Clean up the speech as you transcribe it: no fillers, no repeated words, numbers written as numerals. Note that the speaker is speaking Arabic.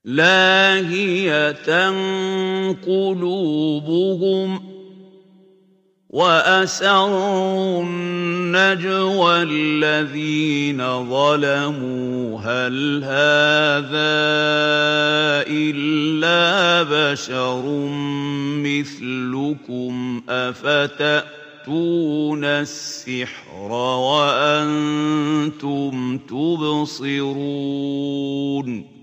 لاهية قلوبهم وأسروا النجوى الذين ظلموا هل هذا إلا بشر مثلكم أفتأتون السحر وأنتم تبصرون